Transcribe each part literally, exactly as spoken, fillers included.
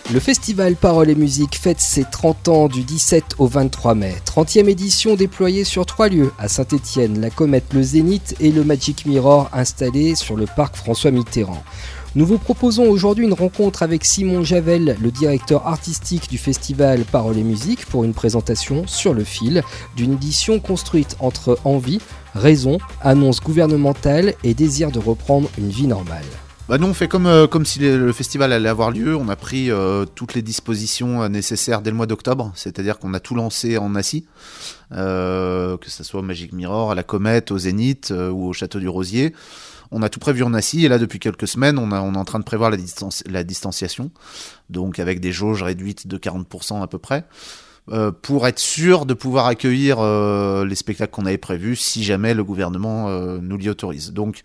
Le festival Paroles et Musique fête ses trente ans du dix-sept au vingt-trois mai. trentième édition déployée sur trois lieux, à Saint-Étienne, la Comète, le Zénith et le Magic Mirror installé sur le parc François Mitterrand. Nous vous proposons aujourd'hui une rencontre avec Simon Javel, le directeur artistique du festival Paroles et Musique, pour une présentation sur le fil d'une édition construite entre envie, raison, annonce gouvernementale et désir de reprendre une vie normale. Bah nous on fait comme, euh, comme si le festival allait avoir lieu, on a pris euh, toutes les dispositions euh, nécessaires dès le mois d'octobre, c'est-à-dire qu'on a tout lancé en assis, euh, que ce soit au Magic Mirror, à la Comète, au Zénith euh, ou au Château du Rosier. On a tout prévu en assis et là depuis quelques semaines on, a, on est en train de prévoir la, distance, la distanciation, donc avec des jauges réduites de quarante pour cent à peu près, euh, pour être sûr de pouvoir accueillir euh, les spectacles qu'on avait prévus si jamais le gouvernement euh, nous l'y autorise. Donc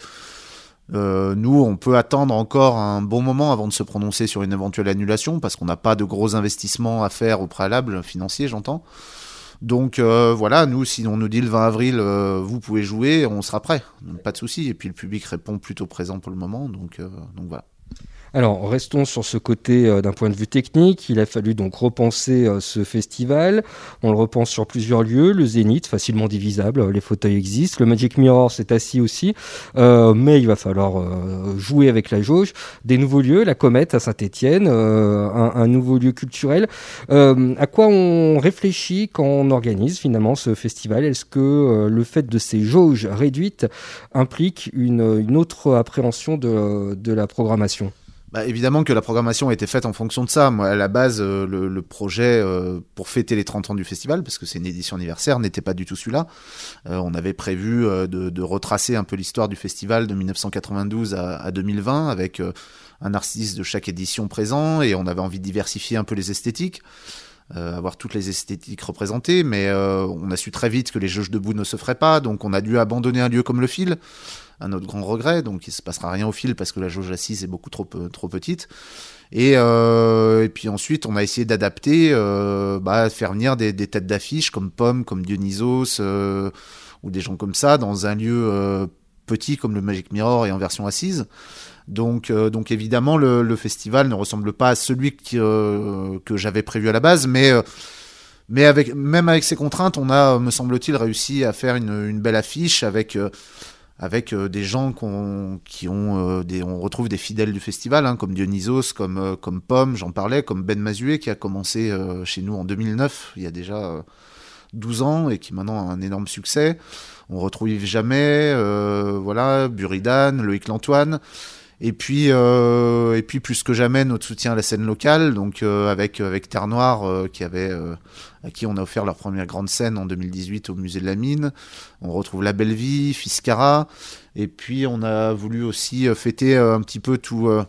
Euh, nous, on peut attendre encore un bon moment avant de se prononcer sur une éventuelle annulation, parce qu'on n'a pas de gros investissements à faire au préalable, financiers j'entends. Donc euh, voilà, nous, si on nous dit le vingt avril, euh, vous pouvez jouer, on sera prêt, donc, pas de souci. Et puis le public répond plutôt présent pour le moment, donc, euh, donc voilà. Alors, restons sur ce côté euh, d'un point de vue technique. Il a fallu donc repenser euh, ce festival. On le repense sur plusieurs lieux. Le Zénith, facilement divisable, les fauteuils existent. Le Magic Mirror, c'est assis aussi. Euh, mais il va falloir euh, jouer avec la jauge. Des nouveaux lieux, la Comète à Saint-Étienne, euh, un, un nouveau lieu culturel. Euh, à quoi on réfléchit quand on organise finalement ce festival ? Est-ce que euh, le fait de ces jauges réduites implique une, une autre appréhension de, de la programmation ? Bah, évidemment que la programmation a été faite en fonction de ça. Moi, à la base, euh, le, le projet euh, pour fêter les trente ans du festival, parce que c'est une édition anniversaire, n'était pas du tout celui-là. Euh, on avait prévu euh, de, de retracer un peu l'histoire du festival de dix-neuf cent quatre-vingt-douze à, à deux mille vingt, avec euh, un artiste de chaque édition présent, et on avait envie de diversifier un peu les esthétiques, euh, avoir toutes les esthétiques représentées, mais euh, on a su très vite que les jauges debout ne se feraient pas, donc on a dû abandonner un lieu comme le Fil, à notre grand regret, donc il ne se passera rien au Fil parce que la jauge assise est beaucoup trop, trop petite. Et, euh, et puis ensuite, on a essayé d'adapter, euh, bah, faire venir des, des têtes d'affiche comme Pomme, comme Dionysos, euh, ou des gens comme ça, dans un lieu euh, petit comme le Magic Mirror et en version assise. Donc, euh, donc évidemment, le, le festival ne ressemble pas à celui qui, euh, que j'avais prévu à la base, mais... Euh, Mais avec, même avec ces contraintes, on a, me semble-t-il, réussi à faire une, une belle affiche avec, euh, avec euh, des gens qu'on, qui ont... Euh, des, on retrouve des fidèles du festival, hein, comme Dionysos, comme, euh, comme Pomme, j'en parlais, comme Ben Mazué, qui a commencé euh, chez nous en deux mille neuf, il y a déjà euh, douze ans, et qui maintenant a un énorme succès. On retrouve Yves Jamais, euh, voilà, Buridan, Loïc Lantoine. Et puis, euh, et puis plus que jamais notre soutien à la scène locale, donc euh, avec avec Terre Noire euh, qui avait euh, à qui on a offert leur première grande scène en deux mille dix-huit au musée de la Mine. On retrouve La Belle Vie, Fiscara, et puis on a voulu aussi euh, fêter euh, un petit peu tout, euh,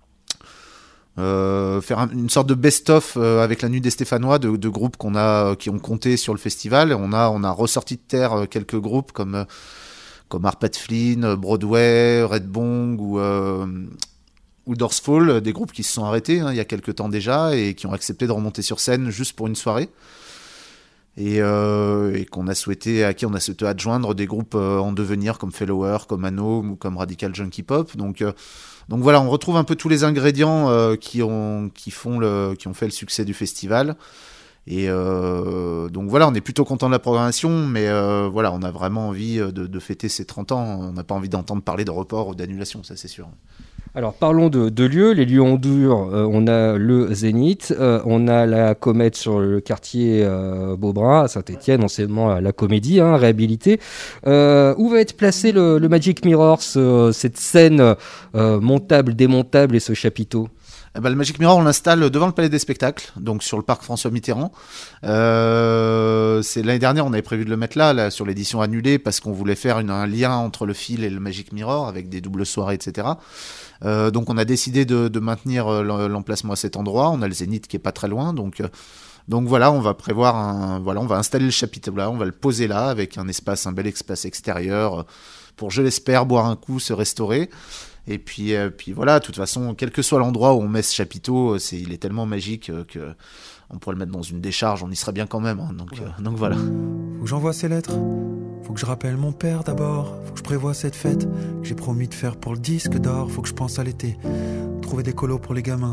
euh, faire un, une sorte de best-of euh, avec la Nuit des Stéphanois de, de groupes qu'on a qui ont compté sur le festival. On a on a ressorti de terre euh, quelques groupes comme euh, comme Arpad Flynn, Broadway, Red Bong ou, euh, ou Dorsfall, des groupes qui se sont arrêtés hein, il y a quelques temps déjà et qui ont accepté de remonter sur scène juste pour une soirée. Et, euh, et qu'on a souhaité, à qui on a souhaité adjoindre des groupes euh, en devenir comme Fellower, comme Anom ou comme Radical Junkie Pop. Donc, euh, donc voilà, on retrouve un peu tous les ingrédients euh, qui, ont, qui, font le, qui ont fait le succès du festival. Et euh, donc voilà, on est plutôt content de la programmation, mais euh, voilà, on a vraiment envie de, de fêter ces trente ans. On n'a pas envie d'entendre parler de report ou d'annulation, ça c'est sûr. Alors parlons de, de lieux, les lieux Ondure, euh, on a le Zénith, euh, on a la Comète sur le quartier euh, Beaubrun à Saint-Étienne, anciennement la Comédie, hein, réhabilitée. Euh, où va être placé le, le Magic Mirror, ce, cette scène euh, montable, démontable et ce chapiteau ? Eh ben, le Magic Mirror, on l'installe devant le Palais des Spectacles, donc sur le parc François Mitterrand. Euh, c'est, l'année dernière, on avait prévu de le mettre là, là sur l'édition annulée, parce qu'on voulait faire une, un lien entre le Fil et le Magic Mirror, avec des doubles soirées, et cetera. Euh, donc on a décidé de, de maintenir l'emplacement à cet endroit. On a le Zénith qui est pas très loin, donc... Euh, Donc voilà, on va prévoir un, voilà, on va installer le chapiteau là, on va le poser là avec un espace, un bel espace extérieur pour, je l'espère, boire un coup, se restaurer. Et puis, euh, puis voilà, de toute façon, quel que soit l'endroit où on met ce chapiteau, c'est, il est tellement magique que on pourrait le mettre dans une décharge, on y serait bien quand même. Hein, donc, euh, donc voilà. Faut que j'envoie ces lettres. Faut que je rappelle mon père d'abord. Faut que je prévoie cette fête que j'ai promis de faire pour le disque d'or. Faut que je pense à l'été. Trouver des colos pour les gamins.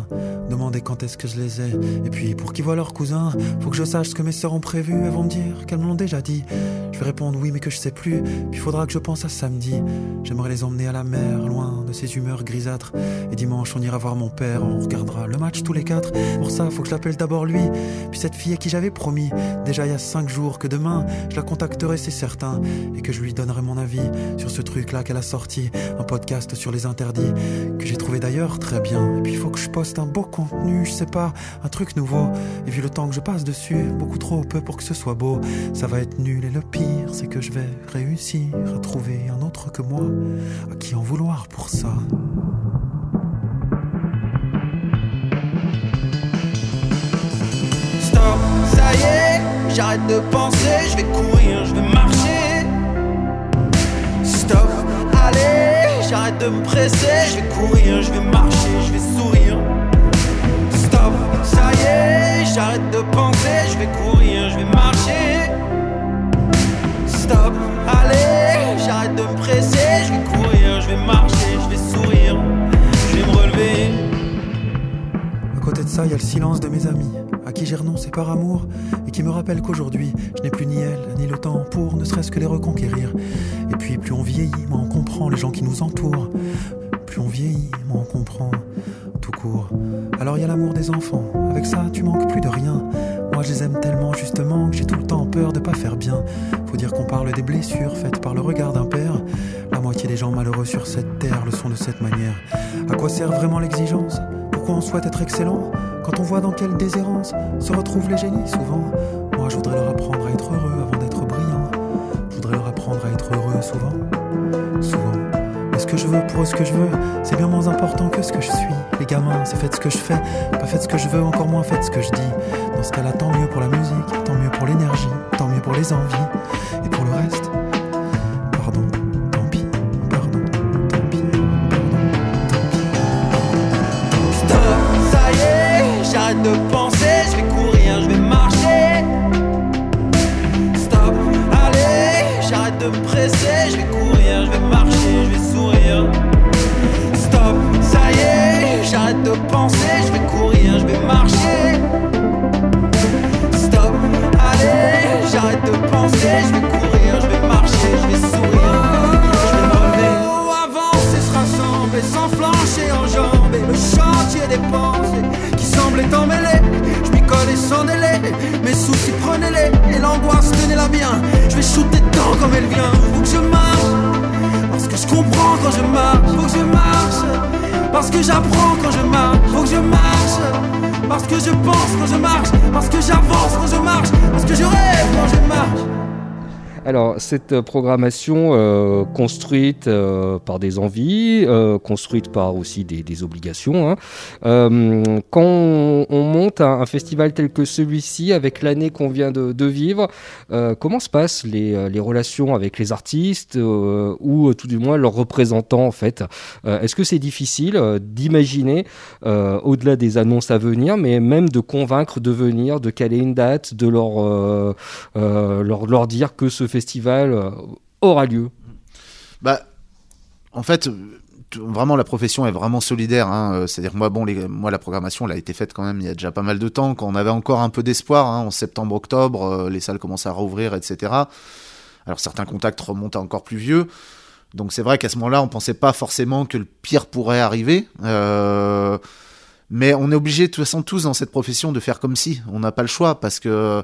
demander quand est-ce que je les ai. Et puis pour qu'ils voient leurs cousins, faut que je sache ce que mes sœurs ont prévu. Elles vont me dire qu'elles me l'ont déjà dit. Je vais répondre oui mais que je sais plus. Puis faudra que je pense à samedi. J'aimerais les emmener à la mer, loin de ces humeurs grisâtres. Et dimanche on ira voir mon père, on regardera le match tous les quatre. Pour ça faut que je l'appelle d'abord lui, puis cette fille à qui j'avais promis déjà il y a cinq jours que demain je la contacterai, c'est certain. Et que je lui donnerai mon avis sur ce truc là qu'elle a sorti. Un podcast sur les interdits que j'ai trouvé d'ailleurs très bien. Et puis il faut que je poste un beau contenu, je sais pas, un truc nouveau. Et vu le temps que je passe dessus, beaucoup trop peu pour que ce soit beau. Ça va être nul et le pire c'est que je vais réussir à trouver un autre que moi à qui en vouloir pour ça. Stop, ça y est, j'arrête de penser, je vais courir, je vais marcher. Stop, allez, j'arrête de me presser, je vais courir, je vais marcher, je vais sourire. Stop, ça y est, j'arrête de penser, je vais courir, je vais marcher. Stop, allez, j'arrête de me presser, je vais courir, je vais marcher, je vais sourire, je vais me relever. À côté de ça, il y a le silence de mes amis, à qui j'ai renoncé par amour, et qui me rappellent qu'aujourd'hui, je n'ai plus ni elle, ni le temps pour ne serait-ce que les reconquérir. Et puis, plus on vieillit, moins on comprend les gens qui nous entourent. Plus on vieillit, moins on comprend tout court. Alors il y a l'amour des enfants, avec ça tu manques plus de rien. Moi je les aime tellement justement que j'ai tout le temps peur de pas faire bien. Faut dire qu'on parle des blessures faites par le regard d'un père. La moitié des gens malheureux sur cette terre le sont de cette manière. À quoi sert vraiment l'exigence ? Pourquoi on souhaite être excellent quand on voit dans quelle déshérence se retrouvent les génies souvent ? Moi je voudrais leur apprendre à être heureux avant d'être brillant. Je voudrais leur apprendre à être heureux souvent, souvent. Mais ce que je veux pour eux, ce que je veux, c'est bien moins important que ce que je suis. Les gamins, c'est faites ce que je fais, pas faites ce que je veux, encore moins faites ce que je dis. Dans ce cas-là, tant mieux pour la musique, tant mieux pour l'énergie, tant mieux pour les envies. Et pour le reste, pardon, tant pis, pardon, tant pis, pardon, tant pis. Stop, ça y est, j'arrête de penser, je vais courir, je vais marcher. Stop, allez, j'arrête de me presser, je vais courir, je vais marcher, je vais sourire. Stop, ça y est, j'arrête de penser, je vais courir, je vais marcher. Stop, allez, j'arrête de penser, je vais courir, je vais marcher, je vais sourire, je vais me relever. Oh, avancer, se rassembler, sans flancher en jambes, et le chantier des pensées qui semblait emmêlé. Je m'y collais sans délai, mes soucis prenez-les, et l'angoisse tenez-la bien. Je vais shooter dedans comme elle vient. Faut que je marche, parce que je comprends quand je marche. Faut que je marche, parce que j'apprends quand je marche. Faut que je marche, parce que je pense quand je marche. Parce que j'avance quand je marche. Parce que je rêve quand je marche. Alors, cette programmation euh, construite euh, par des envies, euh, construite par aussi des, des obligations, hein. euh, quand on, on monte un, un festival tel que celui-ci, avec l'année qu'on vient de, de vivre, euh, comment se passent les, les relations avec les artistes euh, ou tout du moins leurs représentants en fait euh, Est-ce que c'est difficile euh, d'imaginer, euh, au-delà des annonces à venir, mais même de convaincre de venir, de caler une date, de leur, euh, euh, leur, leur dire que ce festival euh, aura lieu? Bah, en fait, t- vraiment la profession est vraiment solidaire. Hein. C'est-à-dire moi, bon, les, moi la programmation, elle a été faite quand même il y a déjà pas mal de temps, quand on avait encore un peu d'espoir. Hein, en septembre, octobre, euh, les salles commençaient à rouvrir, et cetera. Alors certains contacts remontent à encore plus vieux. Donc c'est vrai qu'à ce moment-là, on pensait pas forcément que le pire pourrait arriver. Euh, mais on est obligé de toute façon tous dans cette profession de faire comme si. On n'a pas le choix parce que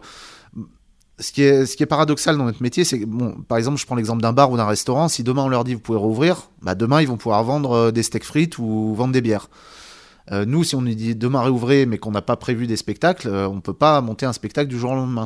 Ce qui, est, ce qui est paradoxal dans notre métier, c'est que, bon, par exemple, je prends l'exemple d'un bar ou d'un restaurant. Si demain on leur dit vous pouvez rouvrir, bah demain ils vont pouvoir vendre euh, des steaks frites ou vendre des bières. Euh, nous, si on nous dit demain réouvrez, mais qu'on n'a pas prévu des spectacles, euh, on peut pas monter un spectacle du jour au lendemain.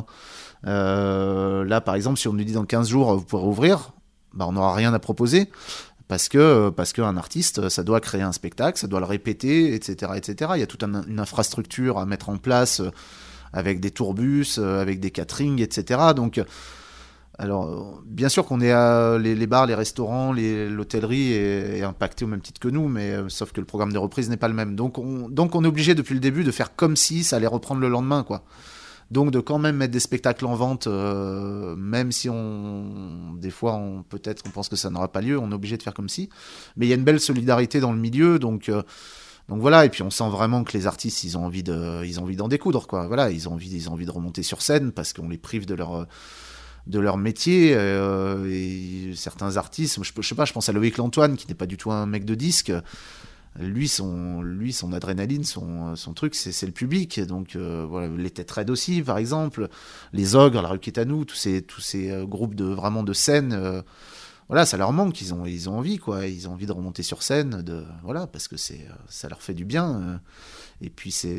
Euh, là, par exemple, si on nous dit dans quinze jours vous pouvez rouvrir, bah on n'aura rien à proposer. Parce que parce qu'un artiste, ça doit créer un spectacle, ça doit le répéter, et cetera, et cetera. Il y a toute un, une infrastructure à mettre en place. Euh, avec des tourbus, euh, avec des caterings, et cetera. Donc, alors, bien sûr qu'on est à, les, les bars, les restaurants, les, l'hôtellerie est, est impacté au même titre que nous, mais euh, sauf que le programme de reprise n'est pas le même. Donc on, donc on est obligé depuis le début de faire comme si ça allait reprendre le lendemain, quoi. Donc de quand même mettre des spectacles en vente, euh, même si on, des fois, on, peut-être on pense que ça n'aura pas lieu, on est obligé de faire comme si. Mais il y a une belle solidarité dans le milieu, donc... Euh, Donc voilà, et puis on sent vraiment que les artistes, ils ont envie de, ils ont envie d'en découdre, quoi. Voilà, ils ont envie, ils ont envie de remonter sur scène parce qu'on les prive de leur, de leur métier. Euh, et certains artistes, je, je sais pas, je pense à Loïc Lantoine, qui n'est pas du tout un mec de disque. Lui, son, lui, son adrénaline, son, son truc, c'est, c'est le public. Donc euh, voilà, les Têtes Raides aussi, par exemple, les Ogres, La Rue qui est à nous, tous ces, tous ces euh, groupes de vraiment de scène. Euh, Voilà, ça leur manque, ils ont, ils ont envie, quoi. Ils ont envie de remonter sur scène, de, voilà, parce que c'est, ça leur fait du bien. Et puis, c'est,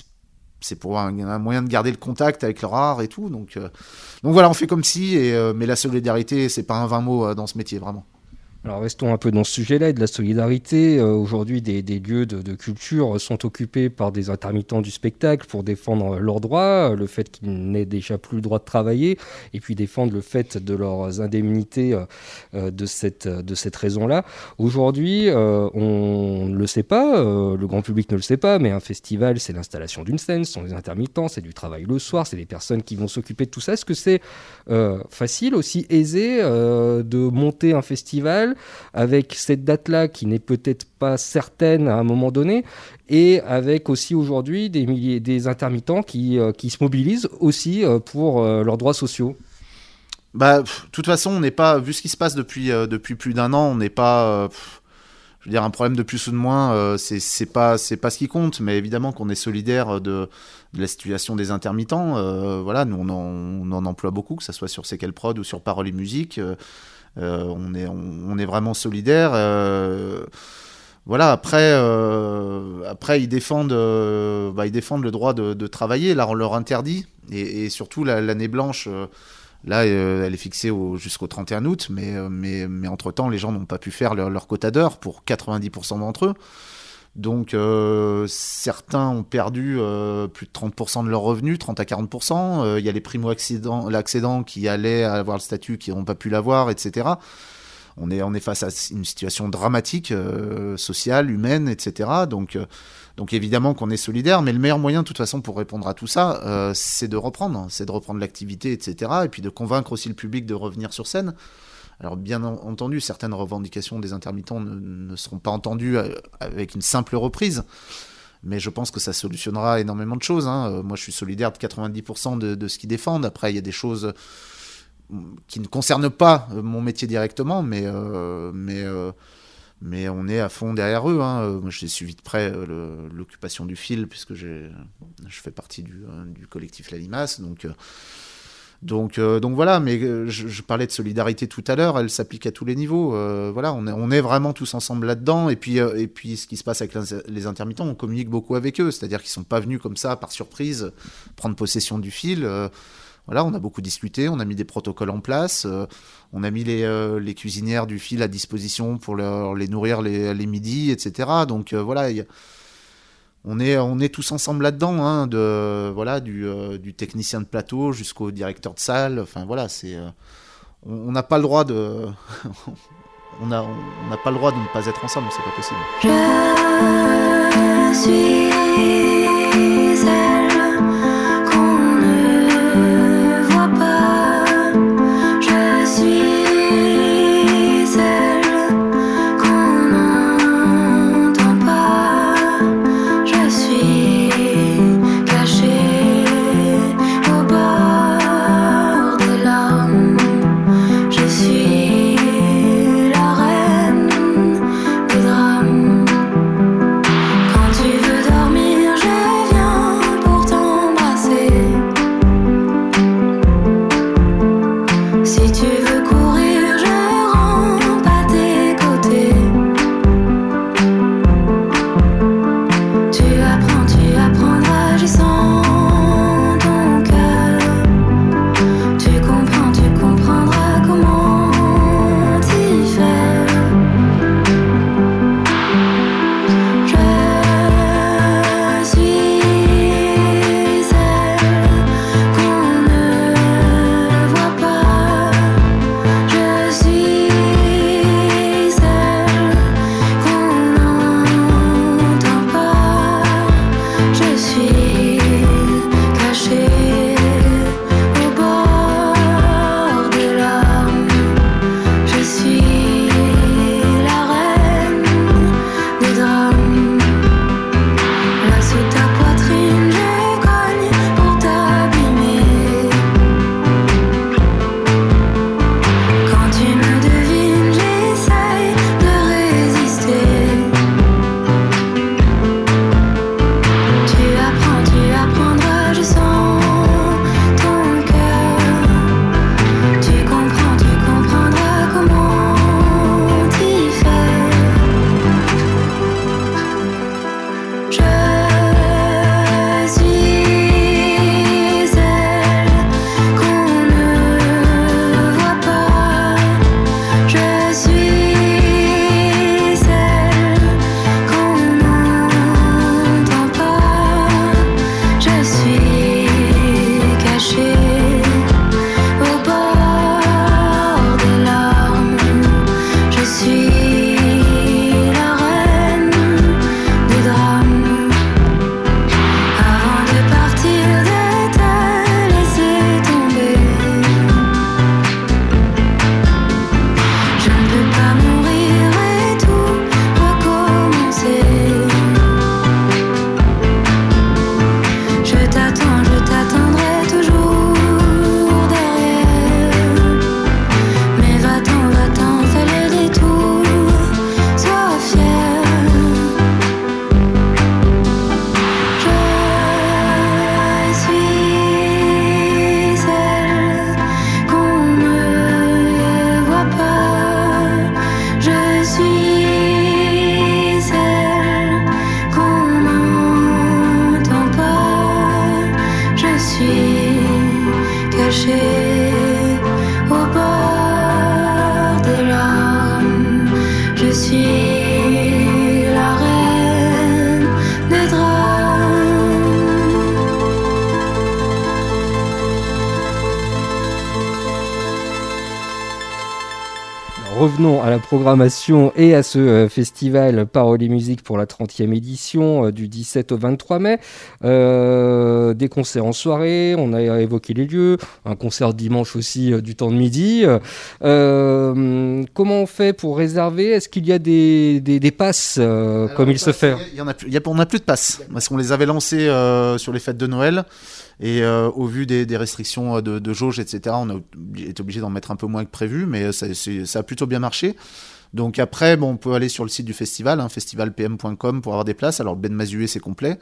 c'est pour un, un moyen de garder le contact avec leur art et tout. Donc, euh, donc voilà, on fait comme si, et, euh, mais la solidarité, c'est pas un vain mot dans ce métier, vraiment. Alors restons un peu dans ce sujet-là et de la solidarité. Euh, aujourd'hui, des, des lieux de, de culture sont occupés par des intermittents du spectacle pour défendre leurs droits, le fait qu'ils n'aient déjà plus le droit de travailler, et puis défendre le fait de leurs indemnités euh, de, cette, de cette raison-là. Aujourd'hui, euh, on ne le sait pas, euh, le grand public ne le sait pas, mais un festival, c'est l'installation d'une scène, ce sont des intermittents, c'est du travail le soir, c'est des personnes qui vont s'occuper de tout ça. Est-ce que c'est euh, facile, aussi aisé euh, de monter un festival avec cette date-là qui n'est peut-être pas certaine à un moment donné, et avec aussi aujourd'hui des, milliers, des intermittents qui, euh, qui se mobilisent aussi euh, pour euh, leurs droits sociaux? Bah, de toute façon, on n'est pas, vu ce qui se passe depuis, euh, depuis plus d'un an, on n'est pas... Euh, je veux dire, un problème de plus ou de moins, euh, c'est, c'est, pas, c'est pas ce qui compte, mais évidemment qu'on est solidaire de, de la situation des intermittents. Euh, voilà, nous, on en, on en emploie beaucoup, que ce soit sur Séquelles Prod ou sur Paroles et Musique. Euh, Euh, on est on, on est vraiment solidaire. Euh, voilà. Après euh, après ils défendent euh, bah, ils défendent le droit de, de travailler. Là on leur interdit et, et surtout la, l'année blanche. Euh, là euh, elle est fixée au, jusqu'au trente et un août, mais mais mais entre temps les gens n'ont pas pu faire leur, leur quota d'heures pour quatre-vingt-dix pour cent d'entre eux. Donc euh, certains ont perdu euh, plus de trente pour cent de leurs revenus, trente à quarante pour cent. Il euh, y a les primo-accédants l'accédant qui allaient avoir le statut, qui n'ont pas pu l'avoir, et cetera. On est, on est face à une situation dramatique, euh, sociale, humaine, et cetera. Donc, euh, donc évidemment qu'on est solidaire, mais le meilleur moyen de toute façon pour répondre à tout ça, euh, c'est de reprendre, c'est de reprendre l'activité, et cetera. Et puis de convaincre aussi le public de revenir sur scène. Alors bien entendu, certaines revendications des intermittents ne, ne seront pas entendues avec une simple reprise, mais je pense que ça solutionnera énormément de choses. Hein. Moi, je suis solidaire de quatre-vingt-dix pour cent de, de ce qu'ils défendent. Après, il y a des choses qui ne concernent pas mon métier directement, mais, euh, mais, euh, mais on est à fond derrière eux. Hein. Moi, j'ai suivi de près le, l'occupation du fil, puisque j'ai, je fais partie du, du collectif La Limace, donc... Euh, Donc, euh, donc voilà, mais euh, je, je parlais de solidarité tout à l'heure, elle s'applique à tous les niveaux. Euh, voilà, on est, on est vraiment tous ensemble là-dedans. Et puis, euh, et puis, ce qui se passe avec les intermittents, on communique beaucoup avec eux. C'est-à-dire qu'ils ne sont pas venus comme ça, par surprise, prendre possession du fil. Euh, voilà, on a beaucoup discuté, on a mis des protocoles en place. Euh, on a mis les, euh, les cuisinières du fil à disposition pour leur, les nourrir les, les midis, et cetera. Donc euh, voilà, il y a... On est, on est tous ensemble là-dedans, hein, de, voilà, du, euh, du technicien de plateau jusqu'au directeur de salle. Enfin voilà, c'est, euh, on n'a pas le droit de, on a, on n'a pas le droit de ne pas être ensemble, c'est pas possible. Je suis celle qu'on ne voit pas. Je suis celle qu'on n'entend pas. Je suis cachée au bord des larmes. Je suis la reine des drames. Quand tu veux dormir, je viens pour revenons à la programmation et à ce euh, festival Paroles et Musique pour la trentième édition euh, du dix-sept au vingt-trois mai. Euh, des concerts en soirée, on a évoqué les lieux, un concert dimanche aussi euh, du temps de midi. Euh, comment on fait pour réserver ? Est-ce qu'il y a des, des, des passes euh, Alors, comme il se fait ? Il y en a plus, il y a, on n'a plus de passes parce qu'on les avait lancés euh, sur les fêtes de Noël. Et euh, au vu des, des restrictions de, de jauge, et cetera, on a été obligé d'en mettre un peu moins que prévu, mais ça, c'est, ça a plutôt bien marché. Donc après, bon, on peut aller sur le site du festival, hein, festival p m point com, pour avoir des places. Alors Ben Mazué, c'est complet,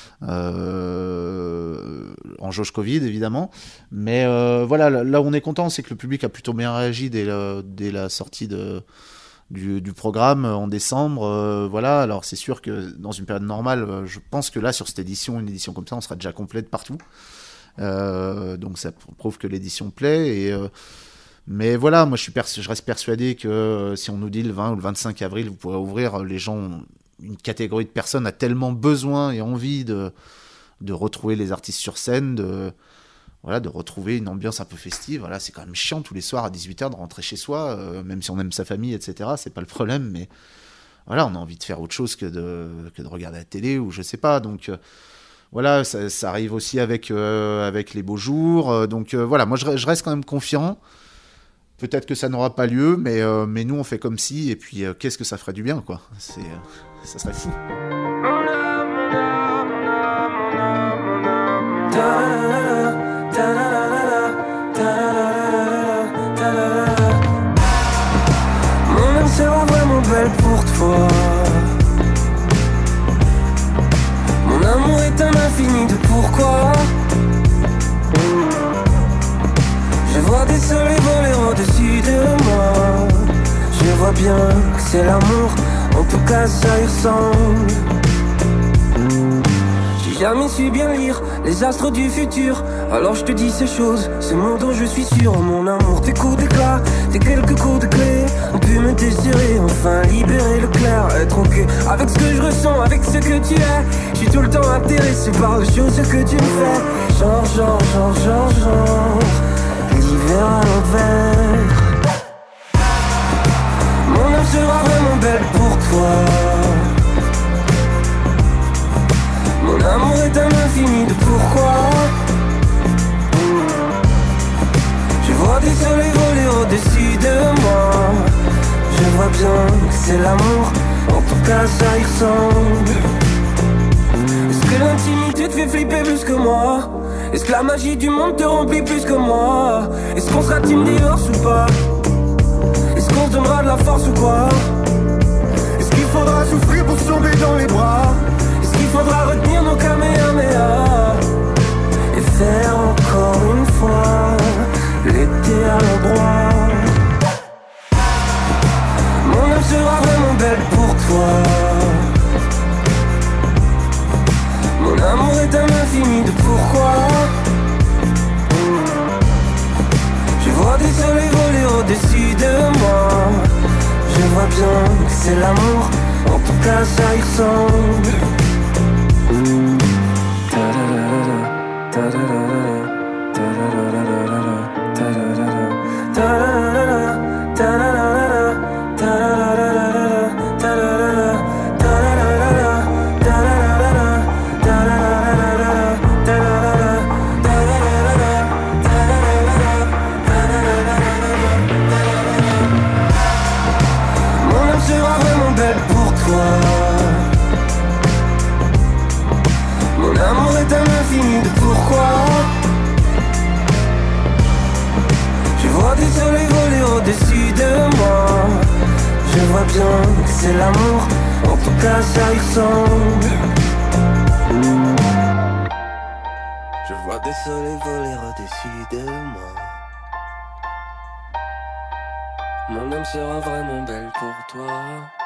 euh, en jauge Covid évidemment. Mais euh, voilà, là, là où on est content, c'est que le public a plutôt bien réagi dès, le, dès la sortie de... Du, du programme en décembre, euh, voilà. Alors c'est sûr que dans une période normale, euh, je pense que là sur cette édition, une édition comme ça, on sera déjà complète partout. Euh, donc ça prouve que l'édition plaît. Et euh, mais voilà, moi je suis pers- je reste persuadé que euh, si on nous dit le vingt ou le vingt-cinq avril, vous pourrez ouvrir, les gens, ont- une catégorie de personnes a tellement besoin et envie de de retrouver les artistes sur scène, de Voilà, de retrouver une ambiance un peu festive. Voilà, c'est quand même chiant tous les soirs à dix-huit heures de rentrer chez soi, euh, même si on aime sa famille, et cetera. C'est pas le problème, mais voilà, on a envie de faire autre chose que de, que de regarder la télé ou je sais pas. Donc euh, voilà, ça, ça arrive aussi avec, euh, avec les beaux jours. Euh, donc euh, voilà, moi je, je reste quand même confiant. Peut-être que ça n'aura pas lieu, mais, euh, mais nous on fait comme si, et puis euh, qu'est-ce que ça ferait du bien, quoi. C'est, euh, ça serait fou. Mon âme sera vraiment belle pour toi. Mon amour est un infini de pourquoi. Je vois des soleils voler au-dessus de moi. Je vois bien que c'est l'amour, en tout cas ça y ressemble. J'ai jamais su bien lire les astres du futur, alors je te dis ces choses, ce monde dont je suis sûr. Mon amour, tes coups d'éclat, tes quelques coups de clé ont pu me désirer, enfin libérer le clair. Être ok avec ce que je ressens, avec ce que tu es. Je suis tout le temps intéressé par les choses que tu me fais. Genre, genre, genre, genre, genre l'hiver à l'envers. Mon âme sera vraiment belle pour toi. Mon amour est un infini de pourquoi. Je vois des soleils voler au-dessus de moi. Je vois bien que c'est l'amour, en tout cas ça y ressemble. Est-ce que l'intimité te fait flipper plus que moi? Est-ce que la magie du monde te remplit plus que moi? Est-ce qu'on sera team divorce ou pas? Est-ce qu'on se donnera de la force ou quoi? Est-ce qu'il faudra souffrir pour tomber dans les bras? Il faudra retenir nos kamehameha et faire encore une fois l'été à l'endroit. Mon âme sera vraiment belle pour toi. Mon amour est un infini de pourquoi. Je vois des soleils voler au-dessus de moi. Je vois bien que c'est l'amour, en tout cas ça y ressemble. Mon âme sera vraiment belle pour toi. Mon amour est un infini de pourquoi. Je vois des soleils voler au-dessus de moi. Je vois bien que c'est l'amour, en tout cas ça y ressemble. Je vois des soleils voler au-dessus de moi. Mon âme sera vraiment belle pour toi.